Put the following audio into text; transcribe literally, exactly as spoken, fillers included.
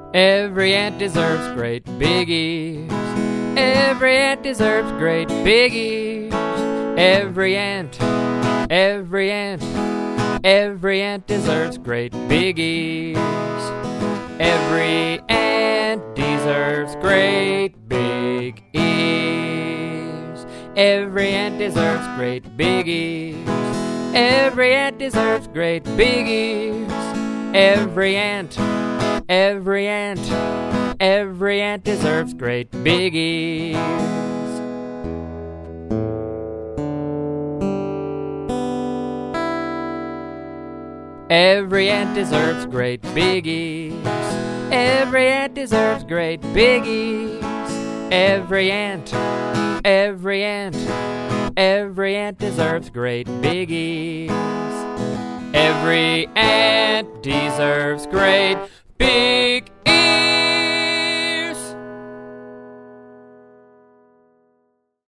Every ant deserves great big ears. Every ant deserves great big ears. Every ant, every ant, every ant deserves great big ears. Every ant deserves great big ears. Every ant deserves great big ears. Every ant deserves great big ears. Every ant, every ant, every ant deserves great big ears. Every ant deserves great big ears. Every ant deserves great big ears. Every ant, every ant, every ant deserves great big ears. Every ant deserves great big